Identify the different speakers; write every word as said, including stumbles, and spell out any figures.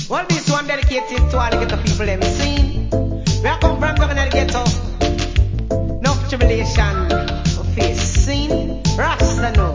Speaker 1: Well, this one dedicated to all the ghetto people them seen. We are come from down in the ghetto. No tribulation, no face seen. Rasta no.